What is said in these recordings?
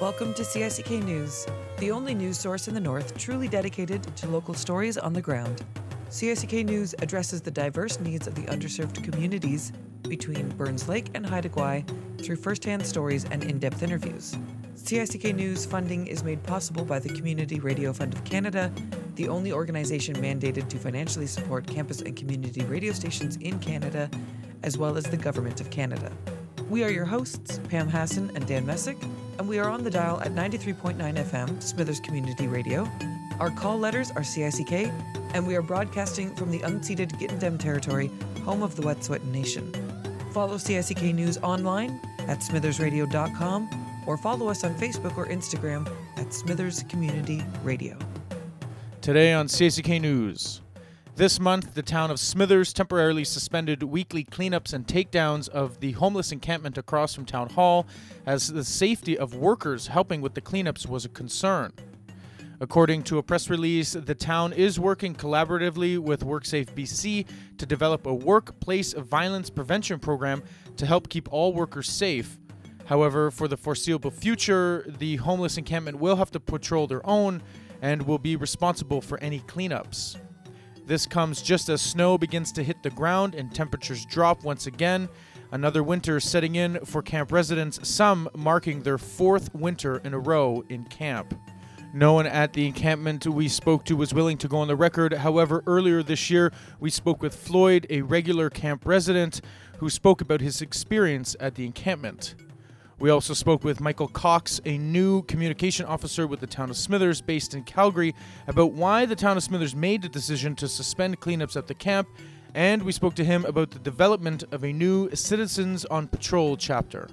Welcome to CICK News, the only news source in the North truly dedicated to local stories on the ground. CICK News addresses the diverse needs of the underserved communities between Burns Lake and Haida Gwaii through first-hand stories and in-depth interviews. CICK News funding is made possible by the Community Radio Fund of Canada, the only organization mandated to financially support campus and community radio stations in Canada, as well as the Government of Canada. We are your hosts, Pam Hassan and Dan Messick, and we are on the dial at 93.9 FM, Smithers Community Radio. Our call letters are CICK, and we are broadcasting from the unceded Gittendem territory, home of the Wet'suwet'en Nation. Follow CICK News online at smithersradio.com or follow us on Facebook or Instagram at Smithers Community Radio. Today on CICK News. This month, the town of Smithers temporarily suspended weekly cleanups and takedowns of the homeless encampment across from Town Hall as the safety of workers helping with the cleanups was a concern. According to a press release, the town is working collaboratively with WorkSafe BC to develop a workplace violence prevention program to help keep all workers safe. However, for the foreseeable future, the homeless encampment will have to patrol their own and will be responsible for any cleanups. This comes just as snow begins to hit the ground and temperatures drop once again. Another winter setting in for camp residents, some marking their fourth winter in a row in camp. No one at the encampment we spoke to was willing to go on the record. However, earlier this year, we spoke with Floyd, a regular camp resident, who spoke about his experience at the encampment. We also spoke with Michael Cox, a new communication officer with the town of Smithers based in Calgary, about why the town of Smithers made the decision to suspend cleanups at the camp, and we spoke to him about the development of a new Citizens on Patrol chapter.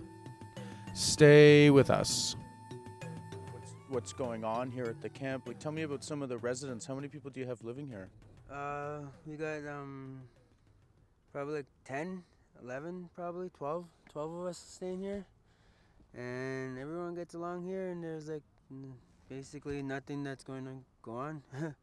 Stay with us. What's going on here at the camp? Tell me about some of the residents. How many people do you have living here? We got probably like 10, 11, probably 12 of us staying here. And everyone gets along here, and there's like basically nothing that's going to go on.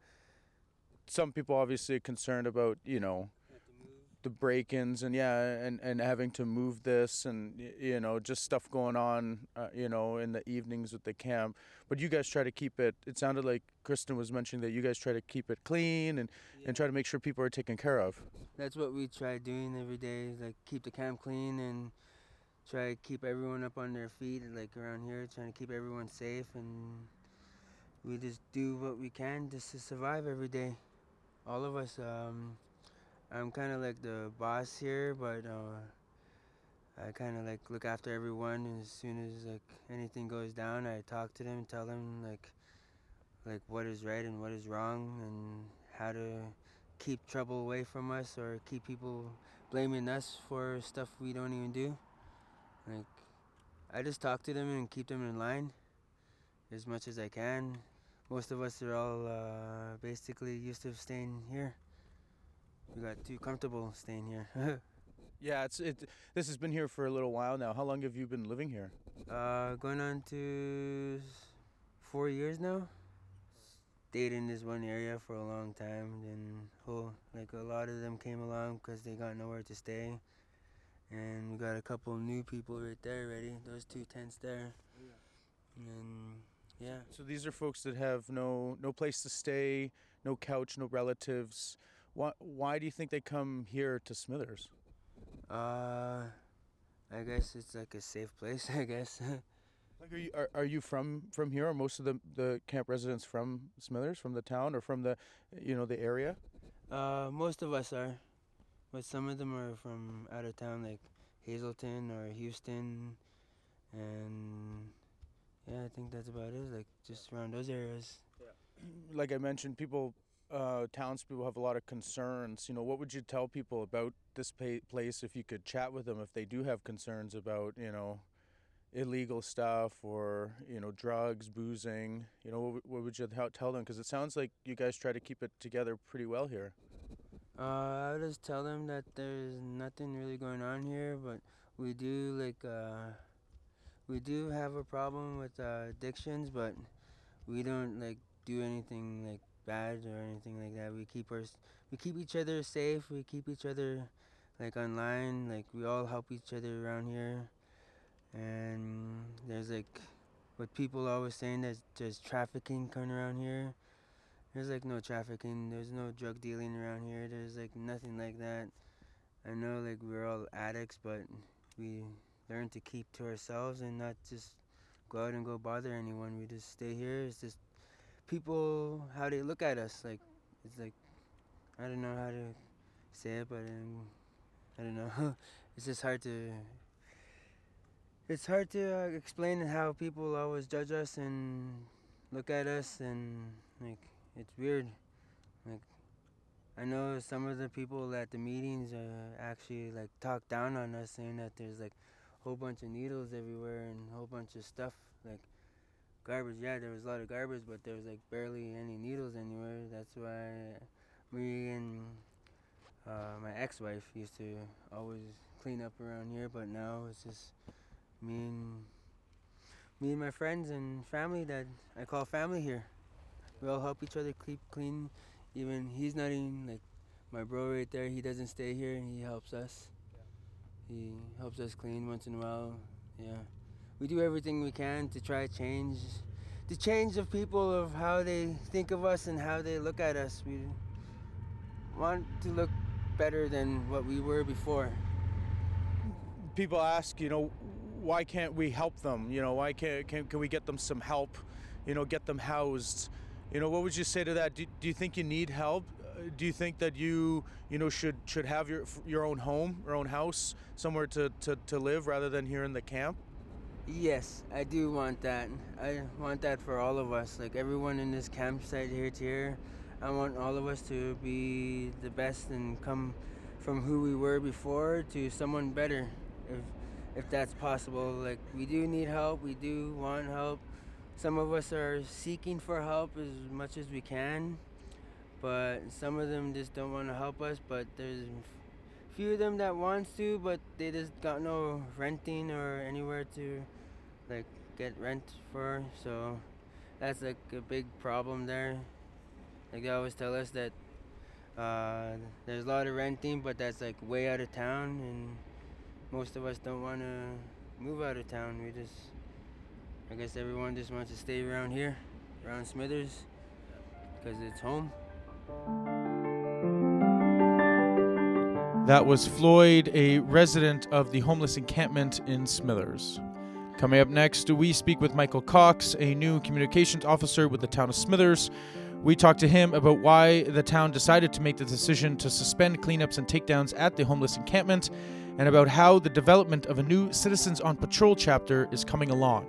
Some people obviously are concerned about, the break-ins and and having to move this and, just stuff going on, in the evenings with the camp. But you guys try to keep it sounded like Kristen was mentioning that you guys try to keep it clean and try to make sure people are taken care of. That's what we try doing every day, like keep the camp clean and try to keep everyone up on their feet, like around here, trying to keep everyone safe, and we just do what we can just to survive every day. All of us. I'm kind of like the boss here, but I kind of like look after everyone. And as soon as like anything goes down, I talk to them, tell them like what is right and what is wrong, and how to keep trouble away from us or keep people blaming us for stuff we don't even do. Like, I just talk to them and keep them in line as much as I can. Most of us are all basically used to staying here. We got too comfortable staying here. Yeah, this has been here for a little while now. How long have you been living here? Going on to 4 years now. Stayed in this one area for a long time. Then a lot of them came along because they got nowhere to stay. And we got a couple new people right there already. Those 2 tents there. And yeah. So these are folks that have no place to stay, no couch, no relatives. Why do you think they come here to Smithers? I guess it's like a safe place, I guess. Like, are you from here? Are most of the camp residents from Smithers, from the town, or from the the area? Most of us are. But some of them are from out of town, like Hazelton or Houston, and yeah, I think that's about it. Like just around those areas. Yeah. Like I mentioned, townspeople have a lot of concerns. What would you tell people about this place if you could chat with them if they do have concerns about illegal stuff or drugs, boozing? What would you tell them? Because it sounds like you guys try to keep it together pretty well here. I would just tell them that there's nothing really going on here, but we do have a problem with addictions, but we don't do anything bad or anything like that. We keep each other safe. We keep each other online. We all help each other around here, and there's with people always saying that there's trafficking coming around here. There's like no trafficking. There's no drug dealing around here. There's like nothing like that. I know like we're all addicts, but we learn to keep to ourselves and not just go out and go bother anyone. We just stay here. It's just people how they look at us. Like it's like I don't know how to say it, but I don't know. It's just hard to. It's hard to explain how people always judge us and look at us, and like it's weird. Like I know some of the people at the meetings actually like talk down on us, saying that there's like a whole bunch of needles everywhere and a whole bunch of stuff like garbage. Yeah, there was a lot of garbage, but there was like barely any needles anywhere. That's why me and my ex-wife used to always clean up around here, but now it's just me and my friends and family that I call family here. We all help each other keep clean. Even he's not even like my bro right there. He doesn't stay here and he helps us. He helps us clean once in a while. Yeah, we do everything we can to try to change the people of how they think of us and how they look at us. We want to look better than what we were before. People ask, why can't we help them? Why can we get them some help? Get them housed. What would you say to that? Do you think you need help? Do you think that you should have your own home, your own house, somewhere to live rather than here in the camp? Yes, I do want that. I want that for all of us. Like everyone in this campsite here. I want all of us to be the best and come from who we were before to someone better, if that's possible. Like we do need help. We do want help. Some of us are seeking for help as much as we can, but some of them just don't want to help us. But there's a few of them that wants to, but they just got no renting or anywhere to like get rent for. So that's like a big problem there. Like they always tell us that there's a lot of renting, but that's like way out of town, and most of us don't want to move out of town. I guess everyone just wants to stay around here, around Smithers, because it's home. That was Floyd, a resident of the homeless encampment in Smithers. Coming up next, we speak with Michael Cox, a new communications officer with the town of Smithers. We talk to him about why the town decided to make the decision to suspend cleanups and takedowns at the homeless encampment, and about how the development of a new Citizens on Patrol chapter is coming along.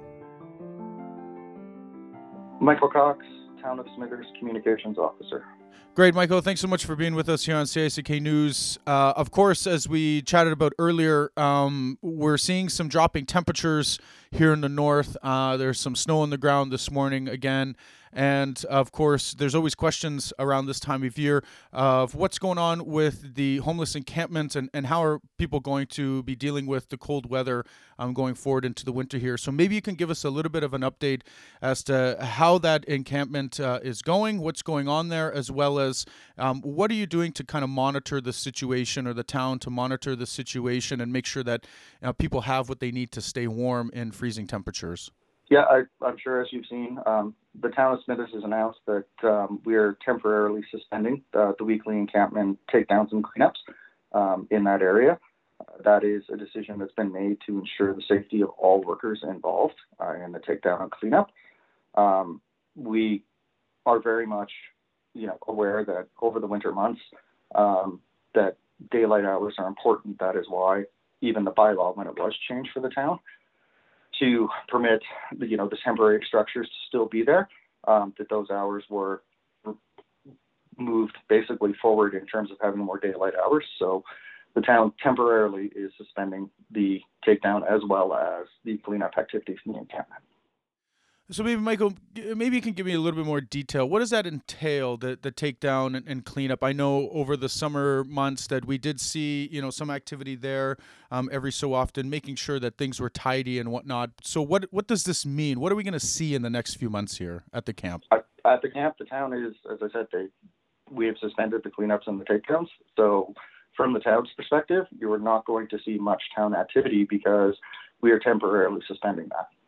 Michael Cox, Town of Smithers Communications Officer. Great, Michael. Thanks so much for being with us here on CICK News. Of course, as we chatted about earlier, we're seeing some dropping temperatures here in the north. There's some snow on the ground this morning again. And of course, there's always questions around this time of year of what's going on with the homeless encampment and how are people going to be dealing with the cold weather going forward into the winter here. So maybe you can give us a little bit of an update as to how that encampment is going, what's going on there, as well as what are you doing to kind of monitor the situation, or the town to monitor the situation and make sure that people have what they need to stay warm in freezing temperatures. Yeah, I'm sure as you've seen, the town of Smithers has announced that we are temporarily suspending the weekly encampment takedowns and cleanups in that area. That is a decision that's been made to ensure the safety of all workers involved in the takedown and cleanup. We are very much, aware that over the winter months that daylight hours are important. That is why even the bylaw, when it was changed for the town, to permit the temporary structures to still be there, that those hours were moved basically forward in terms of having more daylight hours. So the town temporarily is suspending the takedown as well as the cleanup activities in the encampment. So maybe, Michael, maybe you can give me a little bit more detail. What does that entail, the takedown and cleanup? I know over the summer months that we did see, some activity there every so often, making sure that things were tidy and whatnot. So what does this mean? What are we going to see in the next few months here at the camp? At the camp, the town is, as I said, we have suspended the cleanups and the takedowns. So from the town's perspective, you are not going to see much town activity because we are temporarily suspending that.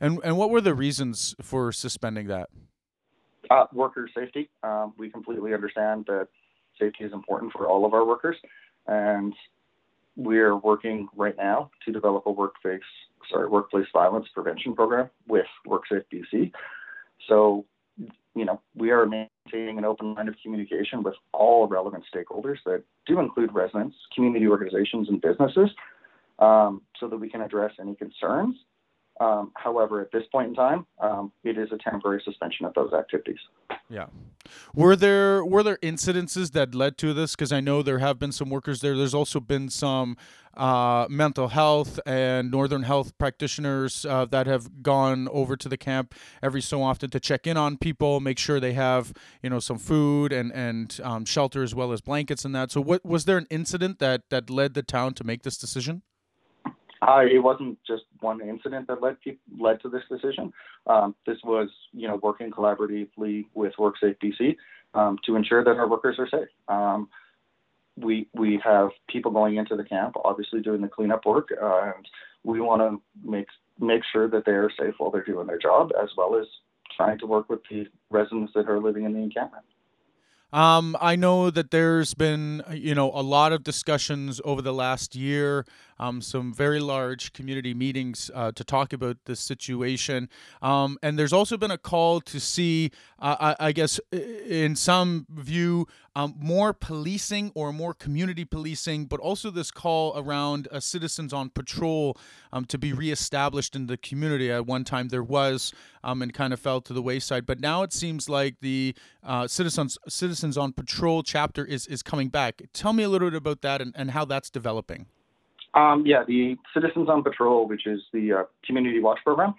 And what were the reasons for suspending that? Worker safety. We completely understand that safety is important for all of our workers, and we're working right now to develop a workplace violence prevention program with WorkSafe BC. So, we are maintaining an open line of communication with all relevant stakeholders that do include residents, community organizations, and businesses, so that we can address any concerns. However, at this point in time, it is a temporary suspension of those activities. Yeah. Were there incidences that led to this? Because I know there have been some workers there. There's also been some mental health and Northern Health practitioners that have gone over to the camp every so often to check in on people, make sure they have some food and shelter as well as blankets and that. So, what was there an incident that led the town to make this decision? It wasn't just one incident that led to this decision. This was, working collaboratively with WorkSafe BC to ensure that our workers are safe. We have people going into the camp, obviously doing the cleanup work, and we want to make sure that they are safe while they're doing their job, as well as trying to work with the residents that are living in the encampment. I know that there's been, a lot of discussions over the last year, some very large community meetings to talk about this situation. And there's also been a call to see, I guess, in some view, more policing or more community policing, but also this call around citizens on patrol to be reestablished in the community. At one time there was, and kind of fell to the wayside. But now it seems like the Citizens on Patrol chapter is coming back. Tell me a little bit about that and how that's developing. The Citizens on Patrol, which is the Community Watch program,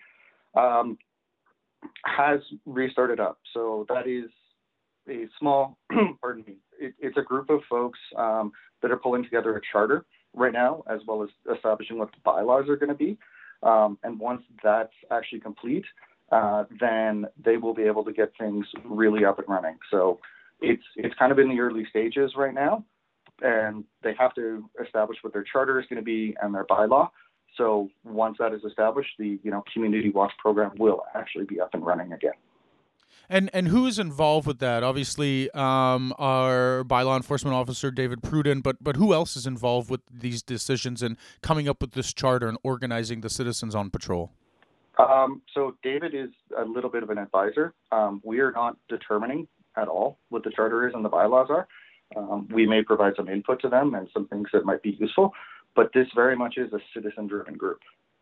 has restarted up. So that is a small, it's a group of folks that are pulling together a charter right now, as well as establishing what the bylaws are going to be. And once that's actually complete, then they will be able to get things really up and running. So it's kind of in the early stages right now, and they have to establish what their charter is going to be and their bylaw. So once that is established, the Community Watch program will actually be up and running again. And who is involved with that? Obviously, our bylaw enforcement officer, David Pruden, but who else is involved with these decisions and coming up with this charter and organizing the Citizens on Patrol? So David is a little bit of an advisor. We are not determining at all what the charter is and the bylaws are. We may provide some input to them and some things that might be useful, but this very much is a citizen-driven group.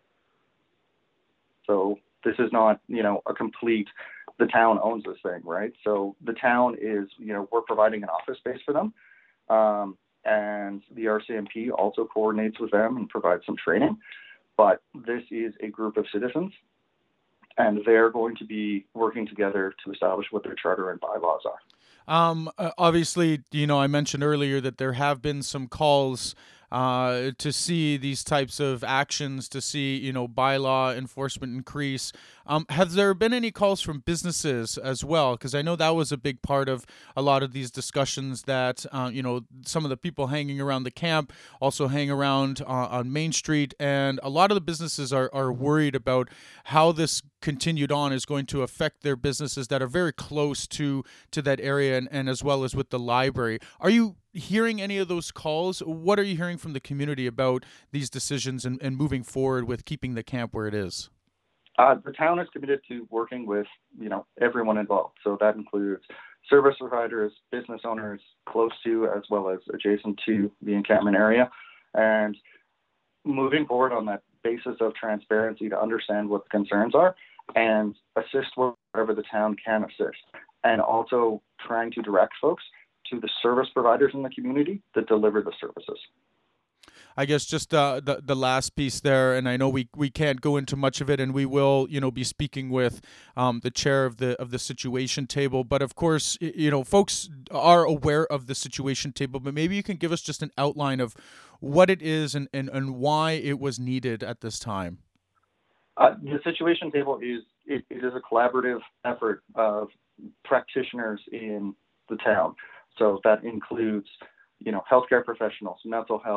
So this is not, a complete, the town owns this thing, right? So the town is, we're providing an office space for them. And the RCMP also coordinates with them and provides some training. But this is a group of citizens, and they're going to be working together to establish what their charter and bylaws are. Obviously, I mentioned earlier that there have been some calls to see these types of actions, to see, bylaw enforcement increase. Have there been any calls from businesses as well? Because I know that was a big part of a lot of these discussions that, some of the people hanging around the camp also hang around on Main Street. And a lot of the businesses are worried about how this continued on is going to affect their businesses that are very close to that area and as well as with the library. Are you hearing any of those calls? What are you hearing from the community about these decisions and moving forward with keeping the camp where it is? The town is committed to working with, everyone involved. So that includes service providers, business owners close to as well as adjacent to the encampment area, and moving forward on that basis of transparency to understand what the concerns are and assist wherever the town can assist, and also trying to direct folks to the service providers in the community that deliver the services. I guess just the last piece there, and I know we can't go into much of it, and we will be speaking with the chair of the situation table. But of course, folks are aware of the situation table, but maybe you can give us just an outline of what it is and why it was needed at this time. The situation table is a collaborative effort of practitioners in the town. So that includes, healthcare professionals, mental health,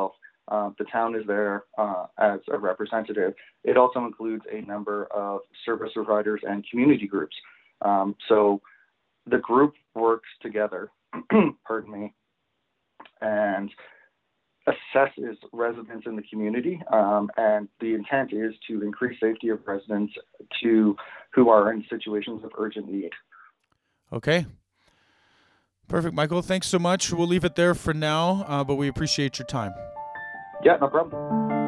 The town is there as a representative. It also includes a number of service providers and community groups. So the group works together, pardon me, and assesses residents in the community. And the intent is to increase safety of residents who are in situations of urgent need. Okay. Perfect, Michael. Thanks so much. We'll leave it there for now, but we appreciate your time. Yeah, no problem.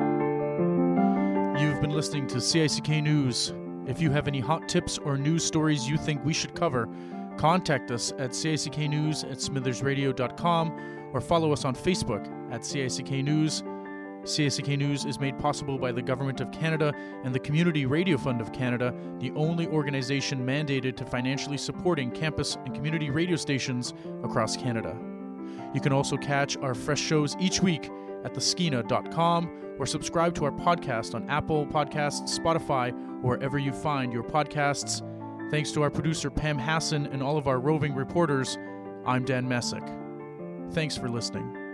You've been listening to CICK News. If you have any hot tips or news stories you think we should cover, contact us at cicknews@smithersradio.com or follow us on Facebook at CICK News. CICK News is made possible by the Government of Canada and the Community Radio Fund of Canada, the only organization mandated to financially supporting campus and community radio stations across Canada. You can also catch our fresh shows each week at theskeena.com or subscribe to our podcast on Apple Podcasts, Spotify, or wherever you find your podcasts. Thanks to our producer Pam Hassan and all of our roving reporters, I'm Dan Messick. Thanks for listening.